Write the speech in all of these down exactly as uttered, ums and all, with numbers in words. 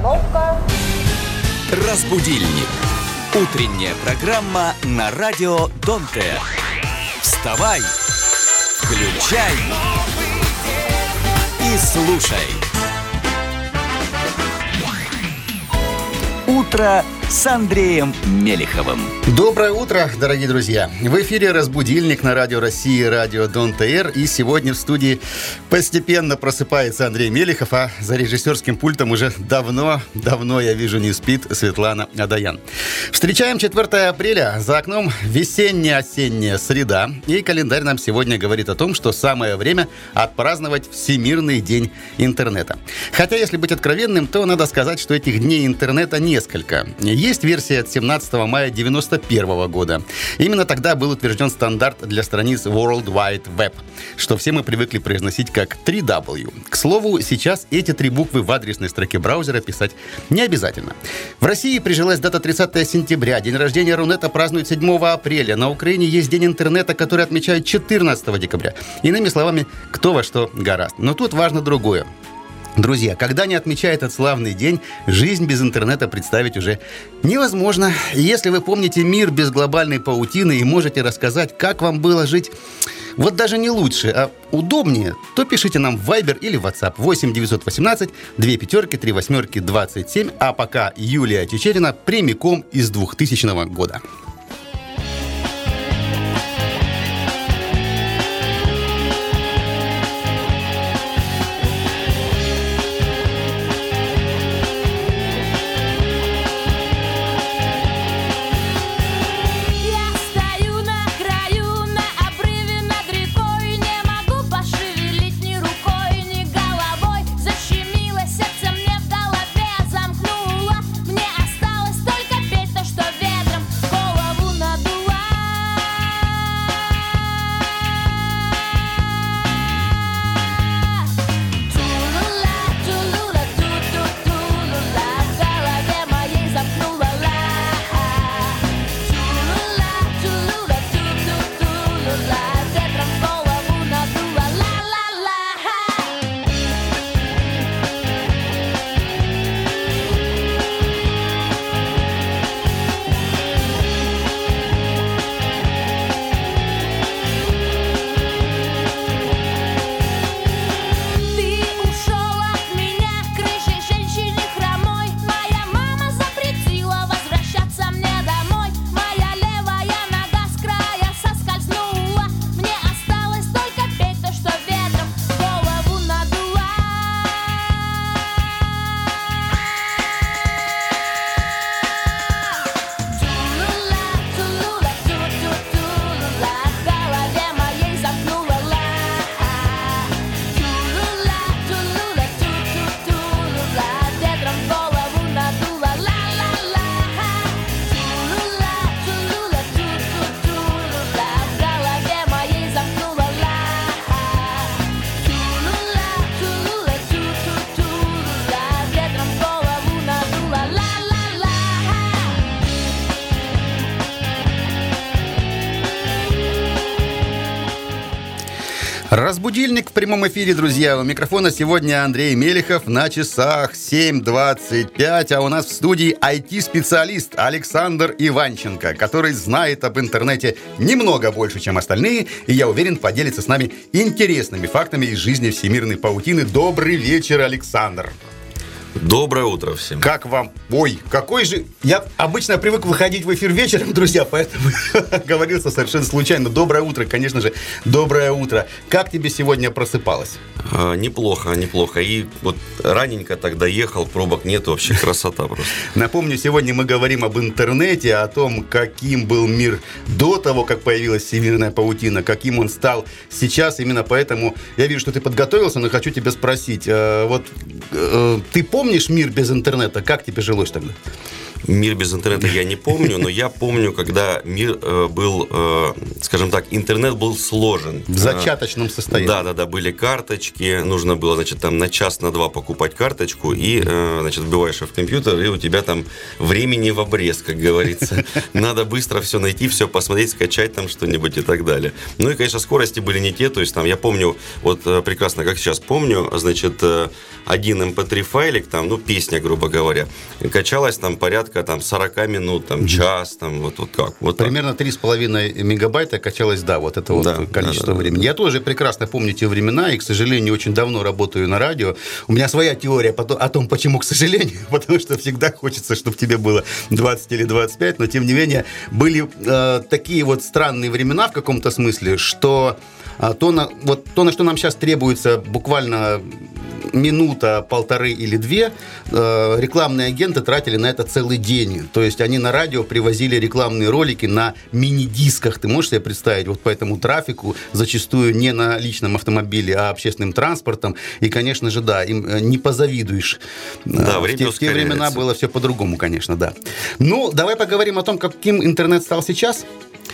Остановка. Разбудильник. Утренняя программа на радио Донте. Вставай, включай и слушай. Утро с Андреем Мелиховым. Доброе утро, дорогие друзья. В эфире «Разбудильник» на радио России, радио Дон-ТР. И сегодня в студии постепенно просыпается Андрей Мелихов, а за режиссерским пультом уже давно-давно, я вижу, не спит Светлана Адаян. Встречаем четвёртое апреля. За окном весенне-осенняя среда. И календарь нам сегодня говорит о том, что самое время отпраздновать Всемирный день интернета. Хотя, если быть откровенным, то надо сказать, что этих дней интернета несколько. Есть версия от семнадцатого мая девяносто первого года. Именно тогда был утвержден стандарт для страниц World Wide Web, что все мы привыкли произносить как три дабл ю. К слову, сейчас эти три буквы в адресной строке браузера писать не обязательно. В России прижилась дата тридцатого сентября. День рождения Рунета празднуют седьмого апреля. На Украине есть День интернета, который отмечают четырнадцатого декабря. Иными словами, кто во что горазд. Но тут важно другое. Друзья, когда не отмечая этот славный день, жизнь без интернета представить уже невозможно. Если вы помните мир без глобальной паутины и можете рассказать, как вам было жить, вот даже не лучше, а удобнее, то пишите нам в Viber или в WhatsApp восемь девятьсот восемнадцать две пятерки три восьмерки двадцать семь, а пока Юлия Чечерина прямиком из двухтысячного года. Разбудильник в прямом эфире, друзья. У микрофона сегодня Андрей Мелихов. На часах семь двадцать пять, а у нас в студии ай ти-специалист Александр Иванченко, который знает об интернете немного больше, чем остальные, и, я уверен, поделится с нами интересными фактами из жизни всемирной паутины. Добрый вечер, Александр. Доброе утро всем. Как вам? Ой, какой же... Я обычно привык выходить в эфир вечером, друзья, поэтому говорился совершенно случайно. Доброе утро, конечно же, доброе утро. Как тебе сегодня просыпалось? А, неплохо, неплохо. И вот раненько тогда ехал, пробок нет, вообще красота просто. Напомню, сегодня мы говорим об интернете, о том, каким был мир до того, как появилась всемирная паутина, каким он стал сейчас. Именно поэтому я вижу, что ты подготовился, но хочу тебя спросить. Вот ты помнишь мир без интернета? Как тебе жилось тогда? Мир без интернета я не помню, но я помню, когда мир э, был, э, скажем так, интернет был сложен. В зачаточном состоянии. Да-да-да, были карточки, нужно было, значит, там на час, на два покупать карточку, и, э, значит, вбиваешь в компьютер, и у тебя там времени в обрез, как говорится. Надо быстро все найти, все посмотреть, скачать там что-нибудь и так далее. Ну и, конечно, скорости были не те, то есть там, я помню, вот прекрасно, как сейчас помню, значит, один эм пэ три файлик, там, ну, песня, грубо говоря, качалась там порядка там сорок минут, там, час, там, вот, вот как. Вот примерно три с половиной мегабайта качалось, да, вот это вот да, количество да, да, времени. Да. Я тоже прекрасно помню те времена, и, к сожалению, очень давно работаю на радио. У меня своя теория о том, почему, к сожалению, потому что всегда хочется, чтобы тебе было двадцать или двадцать пять, но, тем не менее, были э, такие вот странные времена в каком-то смысле, что э, то, на, вот, то, на что нам сейчас требуется буквально минута, полторы или две, э, рекламные агенты тратили на это целый день. То есть они на радио привозили рекламные ролики на мини-дисках. Ты можешь себе представить? Вот по этому трафику, зачастую не на личном автомобиле, а общественным транспортом. И, конечно же, да, им не позавидуешь. Да, в, те, в те времена было все по-другому, конечно, да. Ну, давай поговорим о том, каким интернет стал сейчас.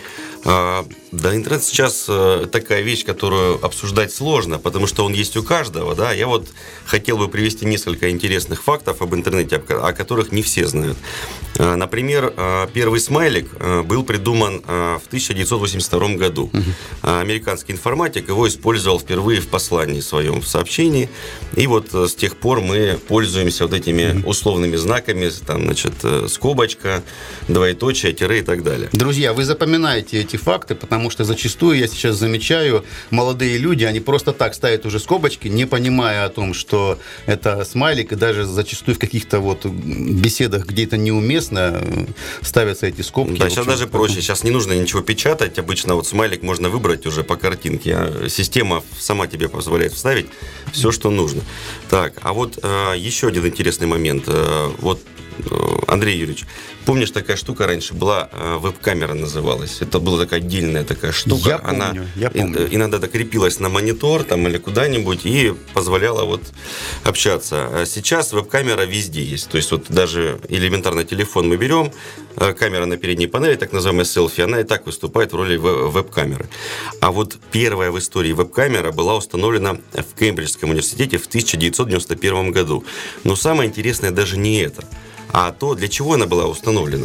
А, да, интернет сейчас э, такая вещь, которую обсуждать сложно, потому что он есть у каждого, да. Я вот хотел бы привести несколько интересных фактов об интернете, о которых не все знают. А, например, первый смайлик был придуман в тысяча девятьсот восемьдесят втором году. Uh-huh. Американский информатик его использовал впервые в послании своем, в сообщении, и вот с тех пор мы пользуемся вот этими uh-huh. условными знаками, там, значит, скобочка, двоеточие, тире и так далее. Друзья, вы запоминаете эти факты, потому что зачастую я сейчас замечаю, молодые люди, они просто так ставят уже скобочки, не понимая о том, что это смайлик, и даже зачастую в каких-то вот беседах, где это неуместно, ставятся эти скобки. Да, сейчас даже проще, сейчас не нужно ничего печатать, обычно вот смайлик можно выбрать уже по картинке, а система сама тебе позволяет вставить все, что нужно. Так, а вот э, еще один интересный момент, э, вот Андрей Юрьевич, помнишь, такая штука раньше была, веб-камера называлась. Это была такая отдельная такая штука. Я помню, Она я помню. иногда крепилась на монитор там, или куда-нибудь и позволяла вот общаться. Сейчас веб-камера везде есть. То есть вот даже элементарно телефон мы берем, камера на передней панели, так называемая селфи, она и так выступает в роли веб-камеры. А вот первая в истории веб-камера была установлена в Кембриджском университете в тысяча девятьсот девяносто первом году. Но самое интересное даже не это, а то, для чего она была установлена.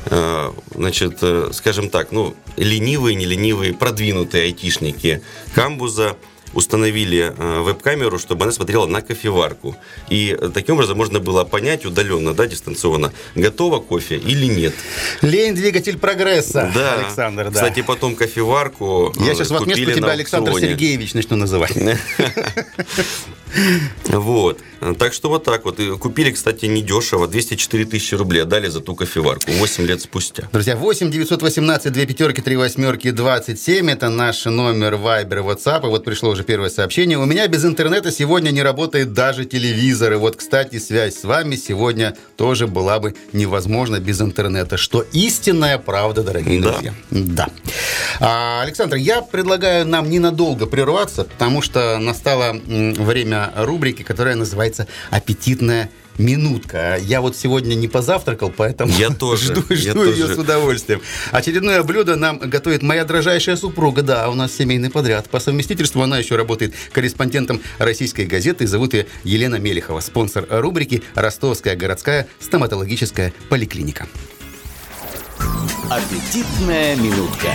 Значит, скажем так, ну, ленивые, не ленивые, продвинутые айтишники камбуза установили веб-камеру, чтобы она смотрела на кофеварку. И таким образом можно было понять удаленно, да, дистанционно, готово кофе или нет. Лень – двигатель прогресса, да. Александр. Да. Кстати, потом кофеварку Я сейчас купили вместо тебя Александр аукционе. Сергеевич начну называть. Вот. Так что вот так вот. И купили, кстати, недешево. двести четыре тысячи рублей отдали за ту кофеварку. восемь лет спустя. Друзья, восемь девятьсот восемнадцать две пятерки три восьмерки двадцать семь. Это наш номер Viber и WhatsApp. И вот пришло уже первое сообщение. У меня без интернета сегодня не работает даже телевизор. И вот, кстати, связь с вами сегодня тоже была бы невозможна без интернета. Что истинная правда, дорогие да. друзья. Да. А, Александр, я предлагаю нам ненадолго прерваться, потому что настало время рубрики, которая называется «Аппетитная минутка». Я вот сегодня не позавтракал, поэтому я тоже, жду, я жду тоже. ее с удовольствием. Очередное блюдо нам готовит моя дрожайшая супруга. Да, у нас семейный подряд. По совместительству она еще работает корреспондентом «Российской газеты». Зовут ее Елена Мелехова. Спонсор рубрики «Ростовская городская стоматологическая поликлиника». Аппетитная минутка.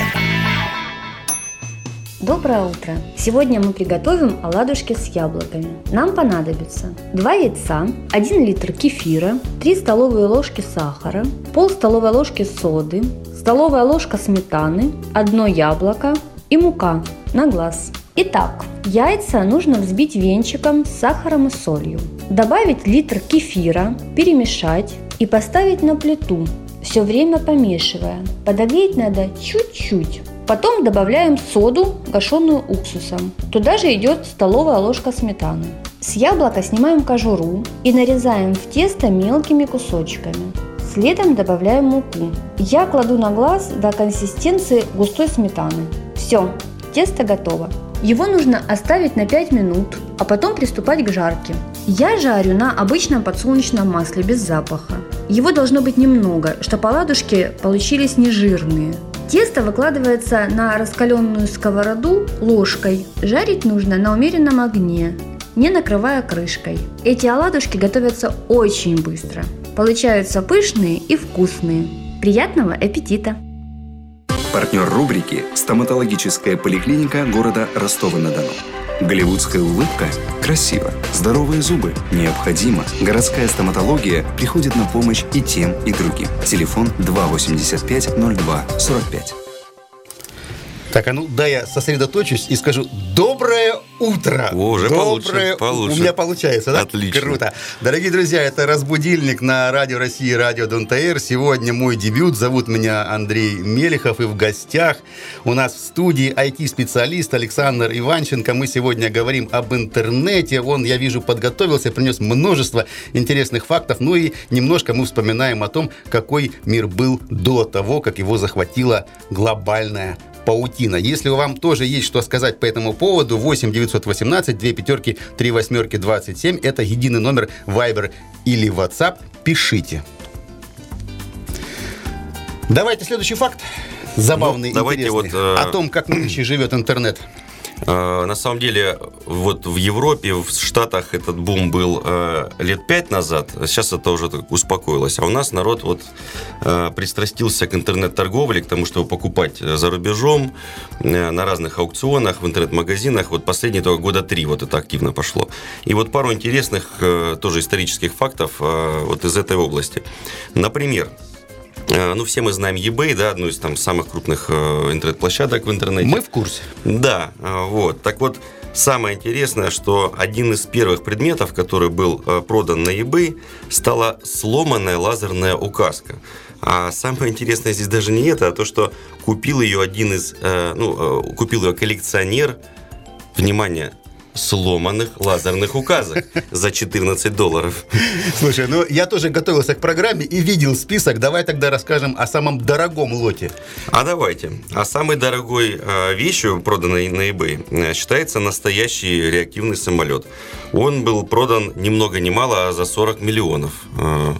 Доброе утро! Сегодня мы приготовим оладушки с яблоками. Нам понадобится два яйца, один литр кефира, три столовые ложки сахара, пол столовой ложки соды, столовая ложка сметаны, одно яблоко и мука на глаз. Итак, яйца нужно взбить венчиком с сахаром и солью. Добавить литр кефира, перемешать и поставить на плиту, все время помешивая. Подогреть надо чуть-чуть. Потом добавляем соду, гашеную уксусом. Туда же идет столовая ложка сметаны. С яблока снимаем кожуру и нарезаем в тесто мелкими кусочками. Следом добавляем муку. Я кладу на глаз до консистенции густой сметаны. Все, тесто готово. Его нужно оставить на пять минут, а потом приступать к жарке. Я жарю на обычном подсолнечном масле без запаха. Его должно быть немного, чтобы оладушки получились нежирные. Тесто выкладывается на раскаленную сковороду ложкой. Жарить нужно на умеренном огне, не накрывая крышкой. Эти оладушки готовятся очень быстро. Получаются пышные и вкусные. Приятного аппетита! Партнер рубрики – стоматологическая поликлиника города Ростова-на-Дону. Голливудская улыбка – красиво. Здоровые зубы – необходимо. Городская стоматология приходит на помощь и тем, и другим. Телефон два восемьдесят пять ноль два сорок пять. Так, а ну, да, я сосредоточусь и скажу «Доброе утро!» О, уже Доброе... получше, получше. У меня получается, да? Отлично. Круто. Дорогие друзья, это «Разбудильник» на Радио России, Радио Дон.ТР. Сегодня мой дебют. Зовут меня Андрей Мелихов. И в гостях у нас в студии ай ти-специалист Александр Иванченко. Мы сегодня говорим об интернете. Он, я вижу, подготовился, принес множество интересных фактов. Ну и немножко мы вспоминаем о том, какой мир был до того, как его захватила глобальная паутина. Если вам тоже есть что сказать по этому поводу, восемь девятьсот восемнадцать две пятерки три восьмерки двадцать семь, это единый номер Viber или WhatsApp, пишите. Давайте следующий факт. Забавный, ну, интересный. Вот, э... о том, как нынче живет интернет. На самом деле, вот в Европе, в Штатах этот бум был э, лет пять назад, сейчас это уже успокоилось. А у нас народ вот э, пристрастился к интернет-торговле, к тому, чтобы покупать за рубежом, э, на разных аукционах, в интернет-магазинах. Вот последние только года три вот это активно пошло. И вот пару интересных э, тоже исторических фактов э, вот из этой области. Например, ну, все мы знаем eBay, да, одну из там самых крупных э, интернет-площадок в интернете. Мы в курсе. Да, э, вот. Так вот, самое интересное, что один из первых предметов, который был э, продан на eBay, стала сломанная лазерная указка. А самое интересное здесь даже не это, а то, что купил ее один из, э, ну, э, купил ее коллекционер, внимание, сломанных лазерных указок за четырнадцать долларов. Слушай, ну я тоже готовился к программе и видел список. Давай тогда расскажем о самом дорогом лоте. А давайте. А самой дорогой э, вещью, проданной на eBay, э, считается настоящий реактивный самолет. Он был продан ни много ни мало, а за сорок миллионов э,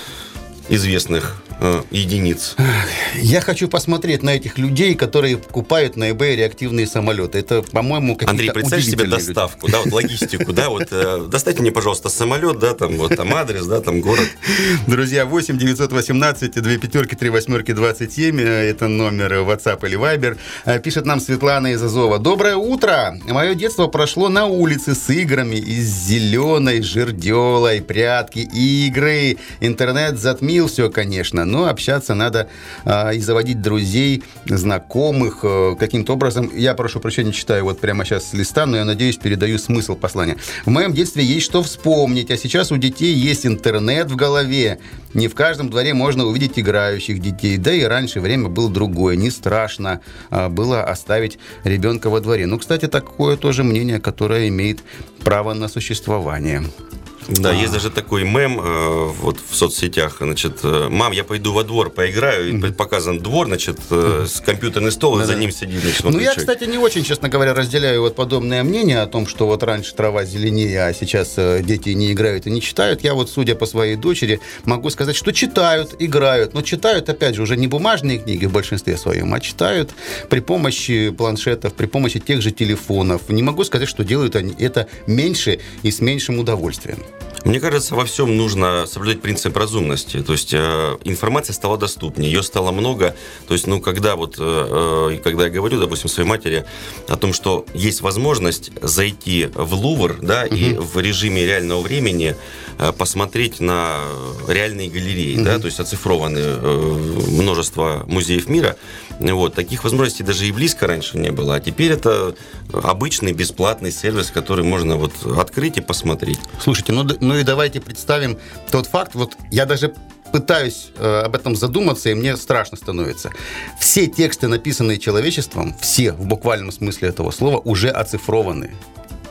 известных единиц. Я хочу посмотреть на этих людей, которые покупают на eBay реактивные самолеты. Это, по-моему, какие-то Андрей, представь себе доставку, да, вот логистику, да, вот э, доставьте мне, пожалуйста, самолет, да, там вот там адрес, да, там город. Друзья, восемь девятьсот восемнадцать две пятерки три восьмерки двадцать семь, это номер WhatsApp или Viber. Пишет нам Светлана из Азова. Доброе утро! Мое детство прошло на улице с играми из зеленой жерделой, прятки, игры. Интернет затмил все, конечно, но общаться надо а, и заводить друзей, знакомых а, каким-то образом. Я, прошу прощения, читаю вот прямо сейчас с листа, но я надеюсь, передаю смысл послания. В моем детстве есть что вспомнить, а сейчас у детей есть интернет в голове. Не в каждом дворе можно увидеть играющих детей. Да и раньше время было другое. Не страшно а, было оставить ребенка во дворе. Ну, кстати, такое тоже мнение, которое имеет право на существование. Да, А. есть даже такой мем э, вот в соцсетях, значит, э, мам, я пойду во двор поиграю, и mm-hmm. показан двор, значит, э, с компьютерный стол, и за ним сидит, значит, Ну, я, человек. кстати, не очень, честно говоря, разделяю вот подобное мнение о том, что вот раньше трава зеленее, а сейчас э, дети не играют и не читают. Я вот, судя по своей дочери, могу сказать, что читают, играют, но читают, опять же, уже не бумажные книги в большинстве своем, а читают при помощи планшетов, при помощи тех же телефонов. Не могу сказать, что делают они это меньше и с меньшим удовольствием. Мне кажется, во всем нужно соблюдать принцип разумности. То есть э, информация стала доступнее, ее стало много. То есть, ну, когда вот, э, когда я говорю, допустим, своей матери о том, что есть возможность зайти в Лувр, да, угу. и в режиме реального времени э, посмотреть на реальные галереи, угу. да, то есть оцифрованные э, множество музеев мира. Вот, таких возможностей даже и близко раньше не было. А теперь это обычный бесплатный сервис, который можно вот открыть и посмотреть. Слушайте, ну, ну и давайте представим тот факт, вот я даже пытаюсь э, об этом задуматься, и мне страшно становится. Все тексты, написанные человечеством, все в буквальном смысле этого слова, уже оцифрованы.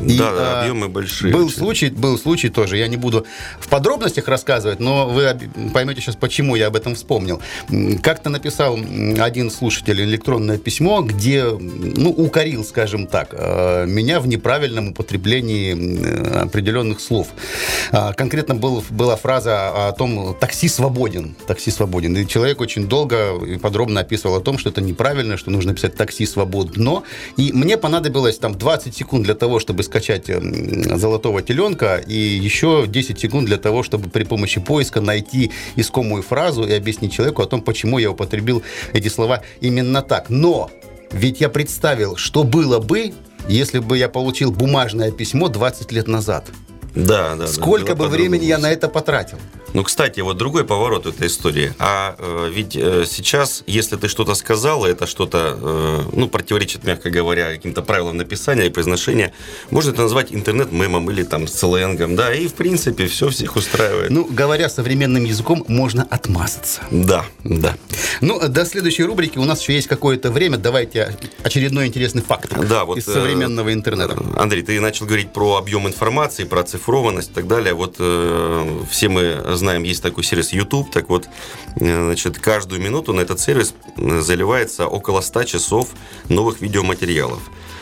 И, да, да, а, объемы большие. Был очень. случай, был случай тоже, я не буду в подробностях рассказывать, но вы об- поймете сейчас, почему я об этом вспомнил. М, Как-то написал м, один слушатель электронное письмо, где, ну, укорил, скажем так, э, меня в неправильном употреблении э, определенных слов. А, Конкретно был, была фраза о том, такси свободен, такси свободен. И человек очень долго и подробно описывал о том, что это неправильно, что нужно писать такси свободно. И мне понадобилось там двадцать секунд для того, чтобы скачать м, золотого теленка, и еще десять секунд для того, чтобы при помощи поиска найти искомую фразу и объяснить человеку о том, почему я употребил эти слова именно так. Но ведь я представил, что было бы, если бы я получил бумажное письмо двадцать лет назад. Да, да. Сколько да, бы времени я на это потратил? Ну, кстати, вот другой поворот этой истории. А э, ведь э, сейчас, если ты что-то сказал, и это что-то, э, ну, противоречит, мягко говоря, каким-то правилам написания и произношения, можно это назвать интернет-мемом или там сленгом, да, и, в принципе, все всех устраивает. Ну, говоря современным языком, можно отмазаться. Да. Да. Ну, до следующей рубрики у нас еще есть какое-то время. Давайте очередной интересный факт Да, вот, из современного интернета. Андрей, ты начал говорить про объем информации, про оцифрованность и так далее. Вот э, все мы знаем, есть такой сервис YouTube. Так вот, э, значит, каждую минуту на этот сервис заливается около ста часов новых видеоматериалов.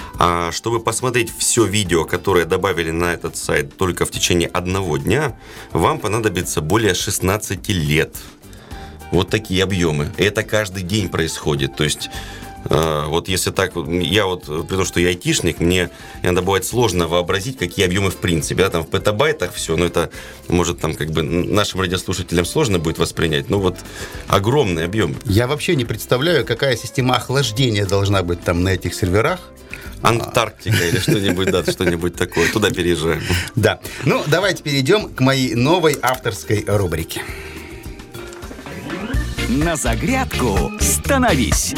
А чтобы посмотреть все видео, которое добавили на этот сайт только в течение одного дня, вам понадобится более шестнадцати лет. Вот такие объемы. И это каждый день происходит. То есть, э, вот если так, я вот, при том, что я айтишник, мне иногда бывает сложно вообразить, какие объемы в принципе. Да, там в петабайтах все, но это, может, там как бы нашим радиослушателям сложно будет воспринять. Но вот огромный объем. Я вообще не представляю, какая система охлаждения должна быть там на этих серверах. Антарктика или что-нибудь, да, что-нибудь такое. Туда переезжаем. Да. Ну, давайте перейдем к моей новой авторской рубрике. На загрядку становись.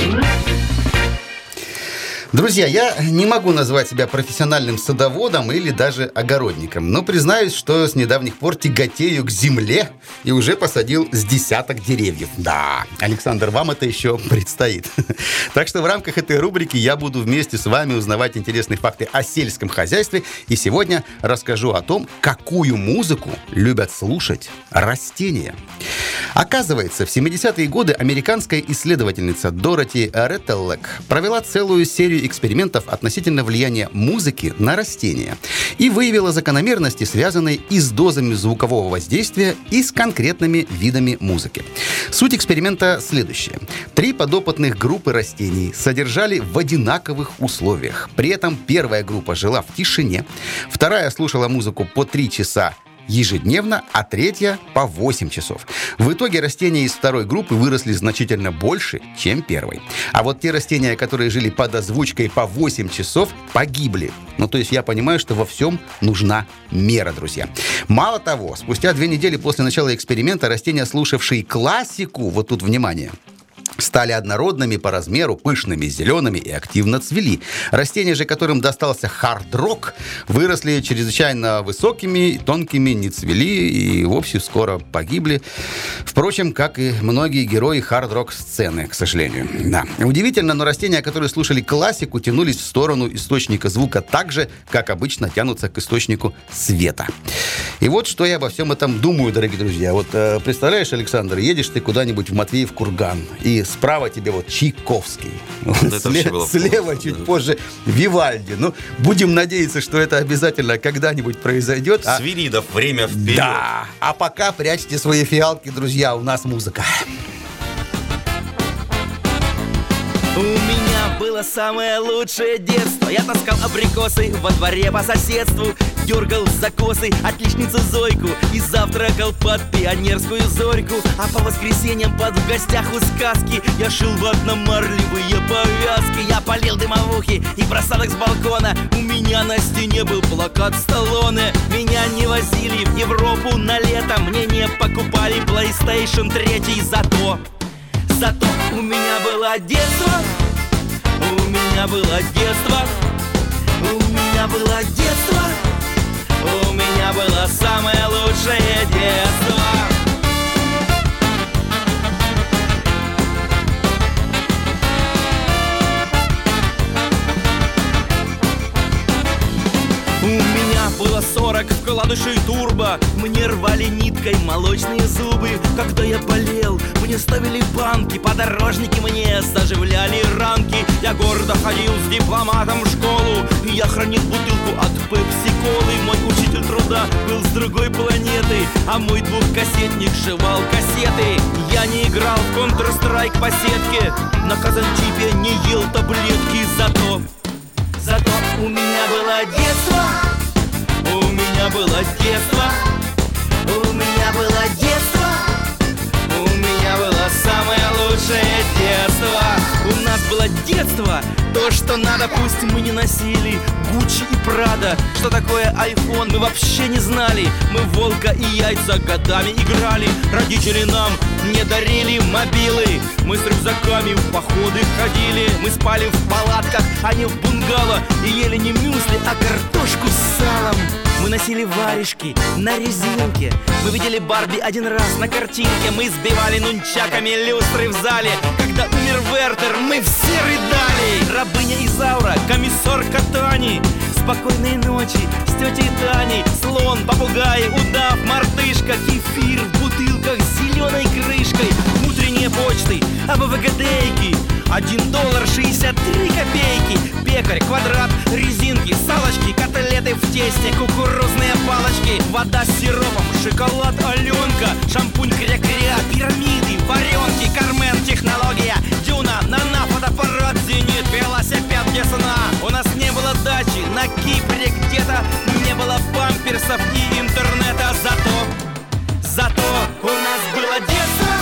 Друзья, я не могу назвать себя профессиональным садоводом или даже огородником, но признаюсь, что с недавних пор тяготею к земле и уже посадил с десяток деревьев. Да, Александр, вам это еще предстоит. Так что в рамках этой рубрики я буду вместе с вами узнавать интересные факты о сельском хозяйстве, и сегодня расскажу о том, какую музыку любят слушать растения. Оказывается, в семидесятые годы американская исследовательница Дороти Реттеллек провела целую серию экспериментов относительно влияния музыки на растения и выявила закономерности, связанные и с дозами звукового воздействия, и с конкретными видами музыки. Суть эксперимента следующая. Три подопытных группы растений содержали в одинаковых условиях. При этом первая группа жила в тишине, вторая слушала музыку по три часа ежедневно, а третья по восемь часов. В итоге растения из второй группы выросли значительно больше, чем первой. А вот те растения, которые жили под озвучкой по восемь часов, погибли. Ну, то есть я понимаю, что во всем нужна мера, друзья. Мало того, спустя две недели после начала эксперимента растения, слушавшие классику, вот тут внимание, стали однородными по размеру, пышными, зелеными и активно цвели. Растения же, которым достался хард-рок, выросли чрезвычайно высокими, тонкими, не цвели и вовсе скоро погибли. Впрочем, как и многие герои хард-рок-сцены, к сожалению. Да. Удивительно, но растения, которые слушали классику, тянулись в сторону источника звука так же, как обычно тянутся к источнику света. И вот что я обо всем этом думаю, дорогие друзья. Вот э, представляешь, Александр, едешь ты куда-нибудь в Матвеев курган, и справа тебе вот Чайковский. Это Слева, слева чуть да. позже Вивальди. Ну, будем надеяться, что это обязательно когда-нибудь произойдет. А... Свиридов, время вперед. Да. А пока прячьте свои фиалки, друзья, у нас музыка. У меня было самое лучшее детство. Я таскал абрикосы во дворе по соседству, дергал за косы отличницу Зойку и завтракал под пионерскую зорьку. А по воскресеньям под в гостях у сказки я шил ватно-марлевые повязки. Я полил дымовухи и бросал их с балкона. У меня на стене был плакат Сталлоне. Меня не возили в Европу на лето, мне не покупали PlayStation три. Зато Зато у меня было детство, у меня было детство, у меня было детство, у меня было самое лучшее детство. У вкладышей турбо. Мне рвали ниткой молочные зубы. Когда я болел, мне ставили банки. Подорожники мне заживляли ранки. Я гордо ходил с дипломатом в школу. И я хранил бутылку от пепси-колы. Мой учитель труда был с другой планеты, а мой двухкассетник жевал кассеты. Я не играл в Counter-Strike по сетке, на казантипе не ел таблетки. Зато, зато у меня было детство. У меня было детство. У меня было детство. У меня было самое лучшее детство. У нас было детство. То, что надо, пусть мы не носили Гуччи и Прада. Что такое айфон, мы вообще не знали. Мы в волка и яйца годами играли. Родители нам не дарили мобилы. Мы с рюкзаками в походы ходили. Мы спали в палатках, а не в бунгало. И ели не мюсли, а картошку с салом. Мы носили варежки на резинке. Мы видели Барби один раз на картинке. Мы сбивали нунчаками люстры в зале. Когда умер Вертер, мы все рыдали. Рабыня Изаура, комиссар Катани. Спокойной ночи с тетей Таней. Слон, попугай, удав, мартышка. Кефир в бутылках с зеленой крышкой. Утренние почты, АБВГДейки. Один доллар шестьдесят три копейки. Пекарь, квадрат, резинки, салочки, котлеты в тесте, кукурузные палочки, вода с сиропом, шоколад Аленка, шампунь кря-кря, пирамиды, варенки, Кармен, технология, Дюна, Нана, фотоаппарат, Зенит, велосипед, весна. У нас не было дачи на Кипре где-то, не было памперсов и интернета. Зато, зато у нас было детство.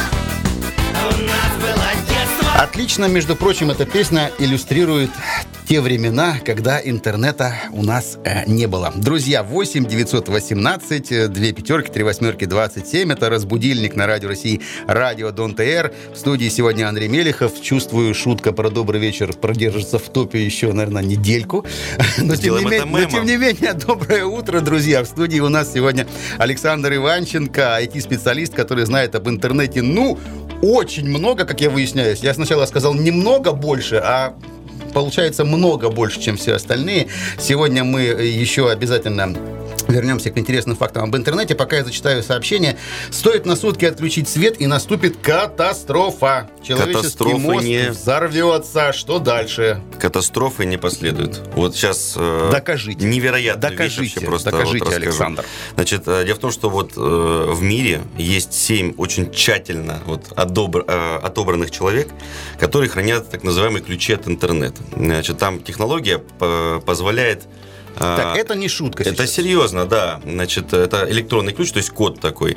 У нас было детство. Отлично, между прочим, эта песня иллюстрирует те времена, когда интернета у нас э, не было. Друзья, восемь девятьсот восемнадцать две пятерки три восьмерки двадцать семь. Это разбудильник на Радио России, Радио Дон ТР. В студии сегодня Андрей Мелехов. Чувствую, шутка про добрый вечер продержится в топе еще, наверное, недельку. Но тем, не менее, но тем не менее, доброе утро, друзья. В студии у нас сегодня Александр Иванченко, ай ти-специалист, который знает об интернете, ну, очень много, как я выясняюсь. Я сначала сказал немного больше, а получается много больше, чем все остальные. Сегодня мы еще обязательно вернемся к интересным фактам об интернете. Пока я зачитаю сообщение. Стоит на сутки отключить свет, и наступит катастрофа. Человеческий мост не... взорвется. Что дальше? Катастрофы не последует. Вот сейчас Докажите. невероятная Докажите. вещь. Просто Докажите, вот Александр. Значит, дело в том, что вот э, в мире есть семь очень тщательно вот, одобр, э, отобранных человек, которые хранят так называемые ключи от интернета. Значит, там технология по- позволяет... Так, это не шутка сейчас. Это серьезно, да. Значит, это электронный ключ, то есть код такой.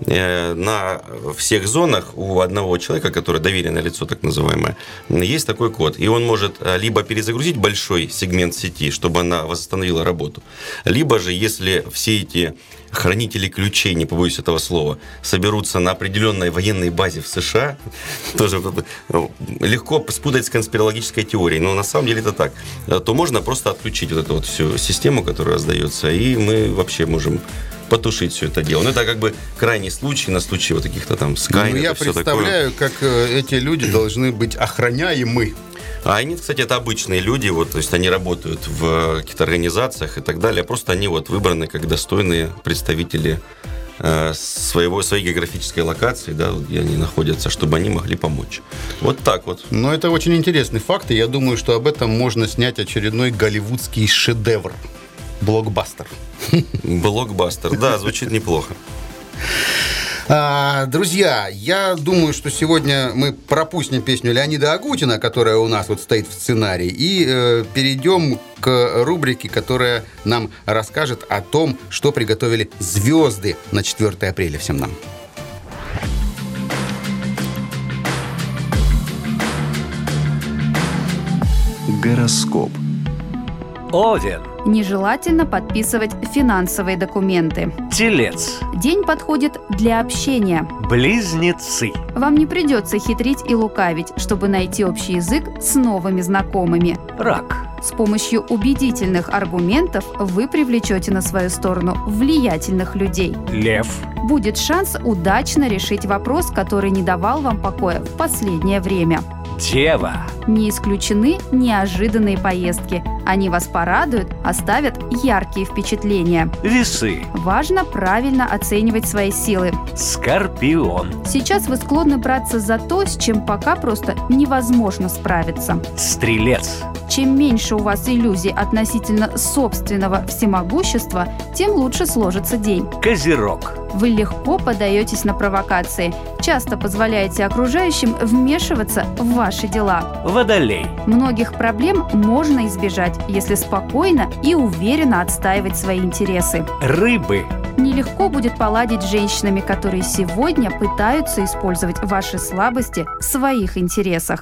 На всех зонах у одного человека, который доверенное лицо, так называемое, есть такой код. И он может либо перезагрузить большой сегмент сети, чтобы она восстановила работу, либо же, если все эти хранители ключей, не побоюсь этого слова, соберутся на определенной военной базе в США, тоже легко спутать с конспирологической теорией, но на самом деле это так, то можно просто отключить вот эту вот всю систему, которая раздается, и мы вообще можем потушить все это дело. Но это как бы крайний случай на случай вот каких-то там скайнетов. Ну, я представляю, как эти люди должны быть охраняемы. А они, кстати, это обычные люди, вот, то есть они работают в каких-то организациях и так далее, просто они вот выбраны как достойные представители э, своего, своей географической локации, да, где они находятся, чтобы они могли помочь. Вот так вот. Но это очень интересный факт, и я думаю, что об этом можно снять очередной голливудский шедевр. Блокбастер. Блокбастер, да, звучит неплохо. А, друзья, я думаю, что сегодня мы пропустим песню Леонида Агутина, которая у нас вот стоит в сценарии, и э, перейдем к рубрике, которая нам расскажет о том, что приготовили звезды на четвёртое апреля всем нам. Гороскоп. Овен. Нежелательно подписывать финансовые документы. Телец. День подходит для общения. Близнецы. Вам не придется хитрить и лукавить, чтобы найти общий язык с новыми знакомыми. Рак. С помощью убедительных аргументов вы привлечете на свою сторону влиятельных людей. Лев. Будет шанс удачно решить вопрос, который не давал вам покоя в последнее время. Дева. Не исключены неожиданные поездки. Они вас порадуют, оставят яркие впечатления. Весы. Важно правильно оценивать свои силы. Скорпион. Сейчас вы склонны браться за то, с чем пока просто невозможно справиться. Стрелец. Чем меньше у вас иллюзий относительно собственного всемогущества, тем лучше сложится день. Козерог. Вы легко подаетесь на провокации, часто позволяете окружающим вмешиваться в ваши дела. Водолей. Многих проблем можно избежать, если спокойно и уверенно отстаивать свои интересы. Рыбы. Нелегко будет поладить с женщинами, которые сегодня пытаются использовать ваши слабости в своих интересах.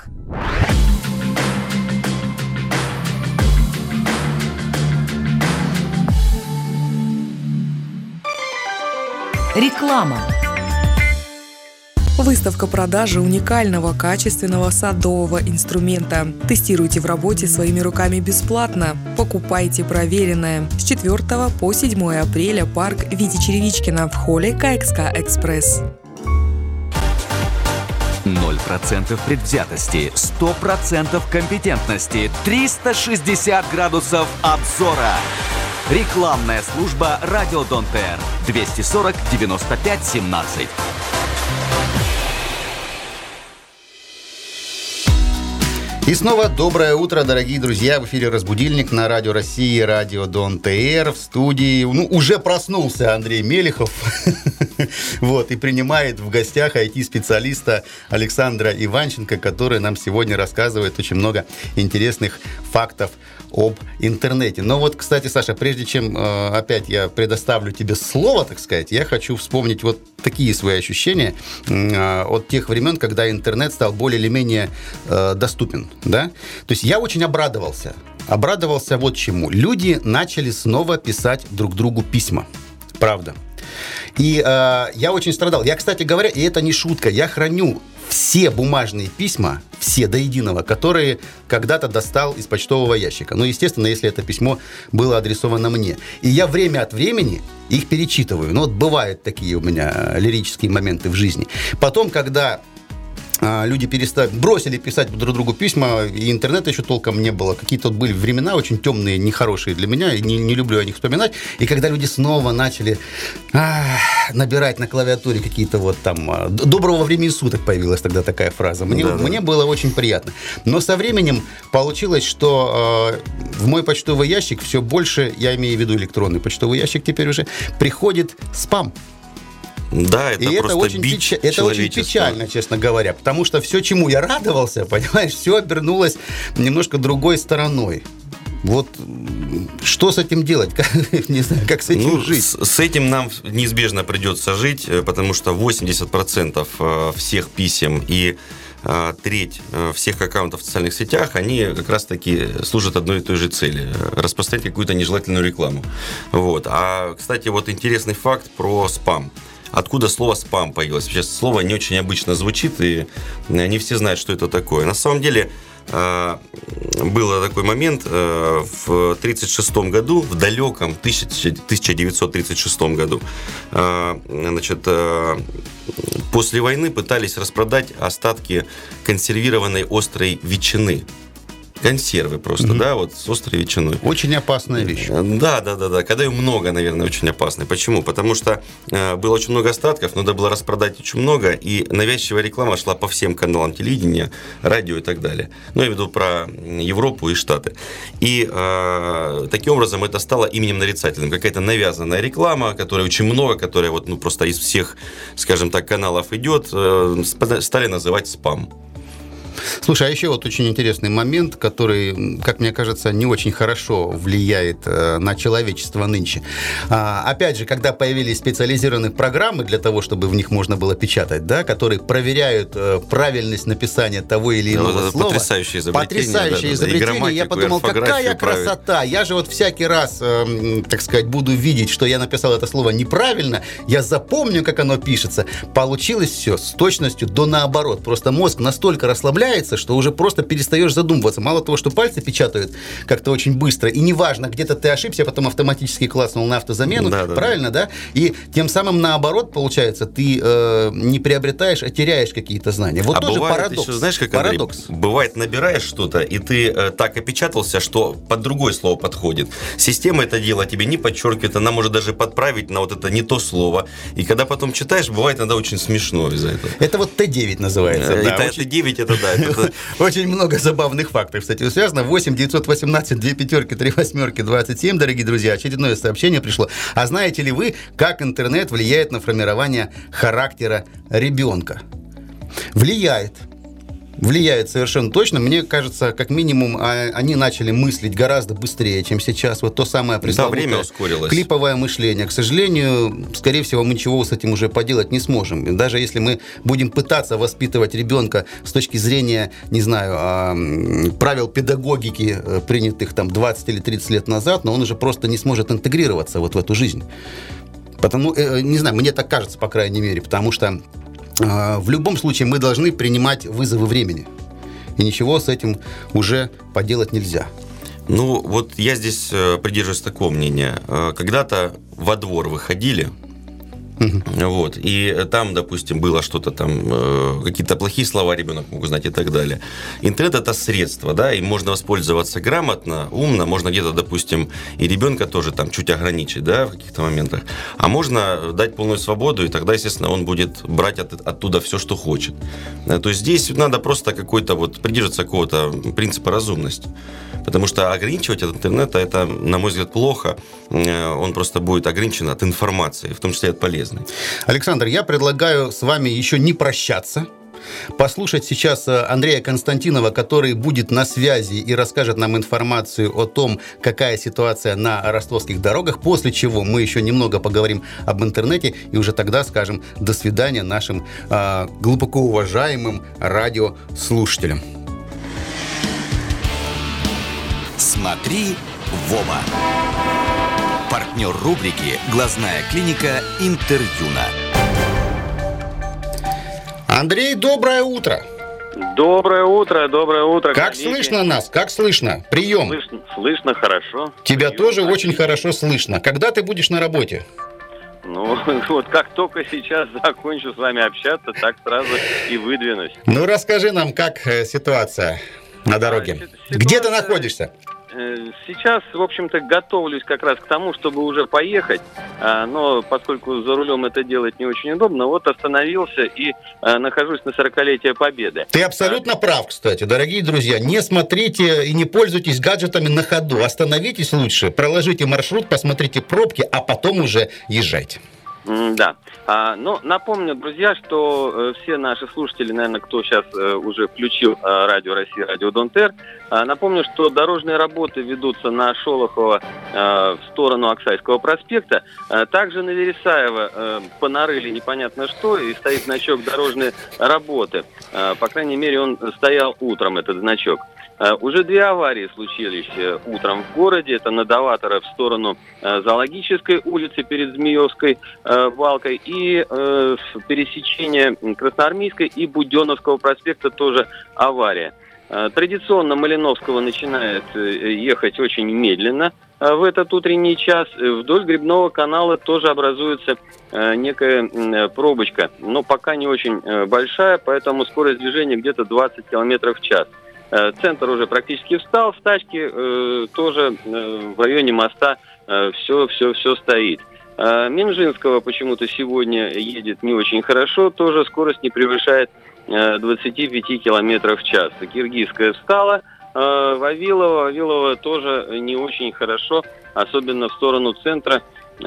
Реклама. Выставка продажи уникального качественного садового инструмента. Тестируйте в работе своими руками бесплатно. Покупайте проверенное. С четвёртого по седьмое апреля парк Вити Черевичкина в холле ка экс ка Экспресс. ноль процентов предвзятости, сто процентов компетентности, триста шестьдесят градусов обзора. Рекламная служба «Радио Дон ТР» двести сорок девяносто пять семнадцать. И снова доброе утро, дорогие друзья. В эфире «Разбудильник» на Радио России, Радио Дон ТР. В студии, ну, уже проснулся Андрей Мелихов. Вот, и принимает в гостях ай ти-специалиста Александра Иванченко, который нам сегодня рассказывает очень много интересных фактов об интернете. Но вот, кстати, Саша, прежде чем э, опять я предоставлю тебе слово, так сказать, я хочу вспомнить вот такие свои ощущения э, от тех времен, когда интернет стал более или менее э, доступен, да? То есть я очень обрадовался. Обрадовался вот чему. Люди начали снова писать друг другу письма. Правда. И э, я очень страдал. Я, кстати говоря, и это не шутка, я храню все бумажные письма, все до единого, которые когда-то достал из почтового ящика. Ну, естественно, если это письмо было адресовано мне. И я время от времени их перечитываю. Ну, вот бывают такие у меня лирические моменты в жизни. Потом, когда люди перестали, бросили писать друг другу письма, и интернета еще толком не было. Какие-то были времена очень темные, нехорошие для меня, и не, не люблю о них вспоминать. И когда люди снова начали ах, набирать на клавиатуре какие-то вот там... Доброго времени суток появилась тогда такая фраза. Мне, да, мне да. было очень приятно. Но со временем получилось, что э, в мой почтовый ящик все больше, я имею в виду электронный почтовый ящик теперь уже, приходит спам. Да, это и просто это очень, бич печа- это очень печально, честно говоря, потому что все, чему я радовался, понимаешь, все обернулось немножко другой стороной. Вот что с этим делать? Не знаю, как с этим ну, жить. С, с этим нам неизбежно придется жить, потому что восемьдесят процентов всех писем и треть всех аккаунтов в социальных сетях, они как раз-таки служат одной и той же цели – распространять какую-то нежелательную рекламу. Вот. А, кстати, вот интересный факт про спам. Откуда слово «спам» появилось? Сейчас слово не очень обычно звучит, и не все знают, что это такое. На самом деле, был такой момент в тридцать шестом году, в далеком тысяча девятьсот тридцать шестом году, значит, после войны пытались распродать остатки консервированной острой ветчины. Консервы просто, mm-hmm. да, вот с острой ветчиной. Очень опасная вещь. Да, да, да, да. Когда ее много, наверное, очень опасная. Почему? Потому что э, было очень много остатков, надо было распродать очень много, и навязчивая реклама шла по всем каналам телевидения, радио и так далее. Ну, я веду про Европу и Штаты. И э, таким образом это стало именем нарицательным. Какая-то навязанная реклама, которой очень много, которая вот, ну, просто из всех, скажем так, каналов идет, э, стали называть спам. Слушай, а еще вот очень интересный момент, который, как мне кажется, не очень хорошо влияет э, на человечество нынче. А, опять же, когда появились специализированные программы для того, чтобы в них можно было печатать, да, которые проверяют э, правильность написания того или иного да, слова. Потрясающее изобретение. Потрясающее да, изобретение. Да, я подумал, какая красота. Править. Я же вот всякий раз, э, так сказать, буду видеть, что я написал это слово неправильно, я запомню, как оно пишется. Получилось все с точностью до наоборот. Просто мозг настолько расслабляется, внедряется, что уже просто перестаешь задумываться. Мало того, что пальцы печатают как-то очень быстро, и неважно, где-то ты ошибся, а потом автоматически класснул на автозамену, да, правильно, да, да? И тем самым наоборот, получается, ты э, не приобретаешь, а теряешь какие-то знания. Вот а тоже бывает парадокс. Еще, знаешь, как, Андрей, парадокс. Бывает, набираешь что-то, и ты э, так опечатался, что под другое слово подходит. Система это дело тебе не подчеркивает, она может даже подправить на вот это не то слово. И когда потом читаешь, бывает иногда очень смешно из-за этого. Это вот Т девять называется. Это, да, это девять, это да. Это... Очень много забавных фактов, кстати, связано. восемь девятьсот восемнадцать две пятерки три восьмерки двадцать семь, дорогие друзья. Очередное сообщение пришло. А знаете ли вы, как интернет влияет на формирование характера ребенка? Влияет. Влияет совершенно точно. Мне кажется, как минимум, они начали мыслить гораздо быстрее, чем сейчас. Вот то самое пресловутое да, время ускорилось. Клиповое мышление. К сожалению, скорее всего, мы ничего с этим уже поделать не сможем. И даже если мы будем пытаться воспитывать ребенка с точки зрения, не знаю, правил педагогики, принятых там двадцать или тридцать лет назад, но он уже просто не сможет интегрироваться вот в эту жизнь. Потому, не знаю, мне так кажется, по крайней мере, потому что в любом случае мы должны принимать вызовы времени. И ничего с этим уже поделать нельзя. Ну, вот я здесь придерживаюсь такого мнения. Когда-то во двор выходили, uh-huh. вот, и там, допустим, было что-то там, какие-то плохие слова ребенок мог узнать и так далее. Интернет – это средство, да, и можно воспользоваться грамотно, умно, можно где-то, допустим, и ребенка тоже там чуть ограничить, да, в каких-то моментах, а можно дать полную свободу, и тогда, естественно, он будет брать от, оттуда все, что хочет. То есть здесь надо просто какой-то вот придерживаться какого-то принципа разумности. Потому что ограничивать от интернета, это, на мой взгляд, плохо. Он просто будет ограничен от информации, в том числе от полезной. Александр, я предлагаю с вами еще не прощаться. Послушать сейчас Андрея Константинова, который будет на связи и расскажет нам информацию о том, какая ситуация на ростовских дорогах, после чего мы еще немного поговорим об интернете и уже тогда скажем до свидания нашим э, глубоко уважаемым радиослушателям. Смотри в оба. Партнер рубрики «Глазная клиника Интерюна». Андрей, доброе утро. Доброе утро, доброе утро. Как коллеги. Слышно нас? Как слышно? Прием. Слышно, слышно хорошо. Тебя Прием, тоже да. очень хорошо слышно. Когда ты будешь на работе? Ну, вот как только сейчас закончу с вами общаться, так сразу и выдвинусь. Ну, расскажи нам, как ситуация на дороге. Ситуация... Где ты находишься? Сейчас, в общем-то, готовлюсь как раз к тому, чтобы уже поехать, но поскольку за рулем это делать не очень удобно, вот остановился и нахожусь на сорокалетие Победы. Ты абсолютно прав, кстати, дорогие друзья. Не смотрите и не пользуйтесь гаджетами на ходу. Остановитесь лучше, проложите маршрут, посмотрите пробки, а потом уже езжайте. Да. А, но напомню, друзья, что э, все наши слушатели, наверное, кто сейчас э, уже включил э, Радио России, Радио Дон-Тер, э, напомню, что дорожные работы ведутся на Шолохова э, в сторону Аксайского проспекта. Э, также на Вересаева э, понарыли непонятно что, и стоит значок «Дорожные работы». Э, по крайней мере, он стоял утром, этот значок. Уже две аварии случились утром в городе. Это на Доватора в сторону Зоологической улицы перед Змеевской балкой и пересечение Красноармейской и Буденновского проспекта тоже авария. Традиционно Малиновского начинает ехать очень медленно в этот утренний час. Вдоль Грибного канала тоже образуется некая пробочка, но пока не очень большая, поэтому скорость движения где-то двадцать километров в час. Центр уже практически встал, в тачке э, тоже э, в районе моста э, все, все, все стоит. Э, Минжинского почему-то сегодня едет не очень хорошо, тоже скорость не превышает э, двадцать пять километров в час. Киргизская встала, э, Вавилова, Вавилова тоже не очень хорошо, особенно в сторону центра.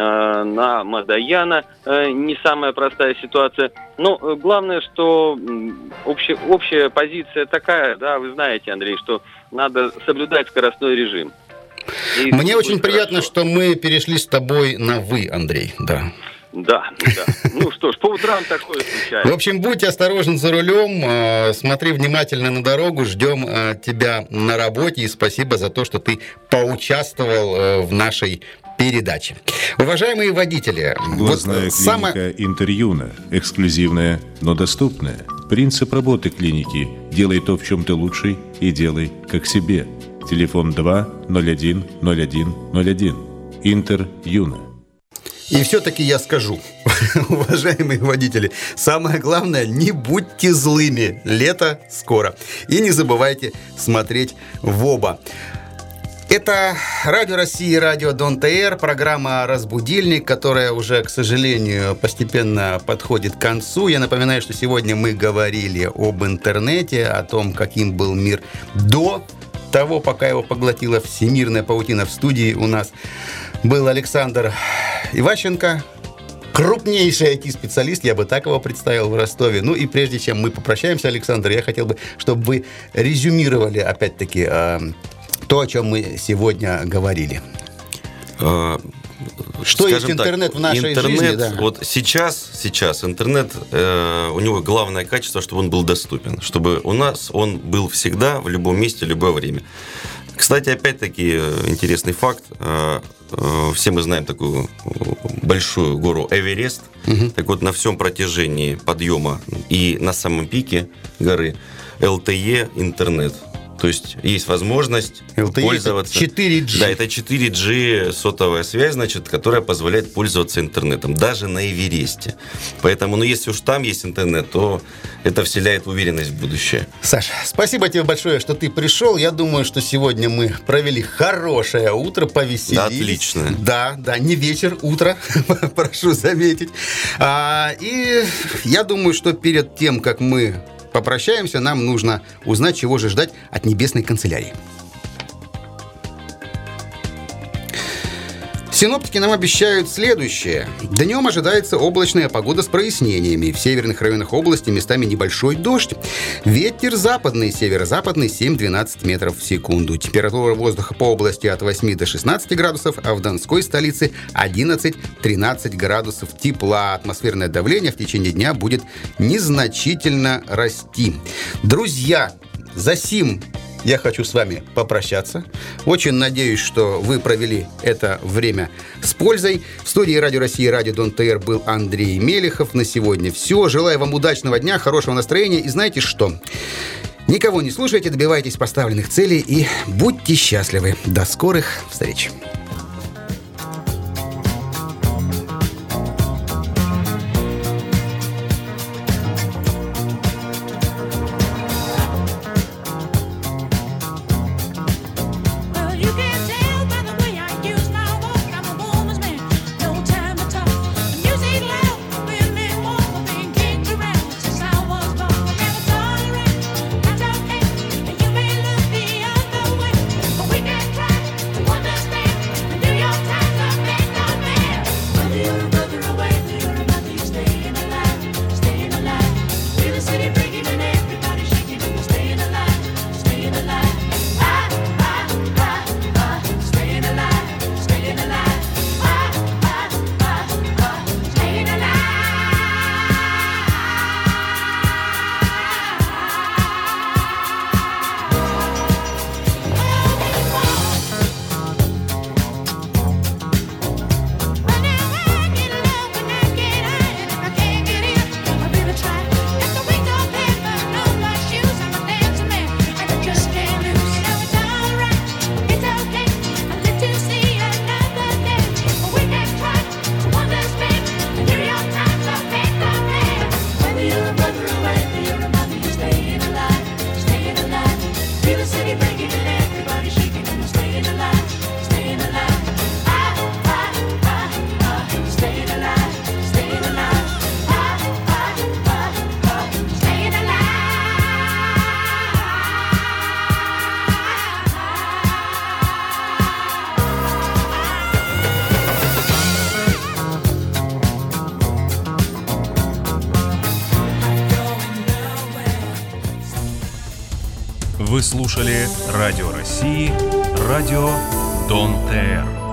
На Мадаяна не самая простая ситуация. Но главное, что общая, общая позиция такая, да, вы знаете, Андрей, что надо соблюдать скоростной режим. И Мне очень приятно, хорошо. Что мы перешли с тобой на «вы», Андрей, да. Да, да. Ну что ж, по утрам такое случается. В общем, будь осторожен за рулем, смотри внимательно на дорогу, ждем тебя на работе, и спасибо за то, что ты поучаствовал в нашей передаче. Уважаемые водители, Глазная вот клиника самое... Интерюна. Эксклюзивная, но доступная. Принцип работы клиники: делай то, в чем ты лучший, и делай как себе. Телефон два ноль один ноль один ноль один. Интер Юна. И все-таки я скажу, уважаемые водители, самое главное, не будьте злыми. Лето скоро. И не забывайте смотреть в оба. Это Радио России, Радио Дон ТР, программа «Разбудильник», которая уже, к сожалению, постепенно подходит к концу. Я напоминаю, что сегодня мы говорили об интернете, о том, каким был мир до того, пока его поглотила всемирная паутина. В студии у нас был Александр Иващенко, крупнейший ай ти-специалист, я бы так его представил в Ростове. Ну и прежде чем мы попрощаемся, Александр, я хотел бы, чтобы вы резюмировали, опять-таки, то, о чем мы сегодня говорили. А, что есть интернет так, в нашей интернет, жизни? Да. Вот сейчас, сейчас интернет, э, у него главное качество, чтобы он был доступен, чтобы у нас он был всегда, в любом месте, в любое время. Кстати, опять-таки, интересный факт. Все мы знаем такую большую гору Эверест. Угу. Так вот, на всем протяжении подъема и на самом пике горы эл тэ е интернет. То есть есть возможность эл тэ е пользоваться... четыре джи. Да, это четыре джи сотовая связь, значит, которая позволяет пользоваться интернетом, даже на Эвересте. Поэтому, ну, если уж там есть интернет, то это вселяет уверенность в будущее. Саш, спасибо тебе большое, что ты пришел. Я думаю, что сегодня мы провели хорошее утро, повеселились. Да, отлично. Да, да, не вечер, утро, прошу заметить. А, и я думаю, что перед тем, как мы попрощаемся, нам нужно узнать, чего же ждать от небесной канцелярии. Синоптики нам обещают следующее. Днем ожидается облачная погода с прояснениями. В северных районах области местами небольшой дождь. Ветер западный, северо-западный семь-двенадцать метров в секунду. Температура воздуха по области от восьми до шестнадцати градусов, а в Донской столице одиннадцать-тринадцать градусов тепла. Атмосферное давление в течение дня будет незначительно расти. Друзья, за сим я хочу с вами попрощаться. Очень надеюсь, что вы провели это время с пользой. В студии Радио России, Радио Дон ТР был Андрей Мелехов. На сегодня все. Желаю вам удачного дня, хорошего настроения. И знаете что? Никого не слушайте, добивайтесь поставленных целей и будьте счастливы. До скорых встреч. Вы слушали Радио России, Радио Дон ТР.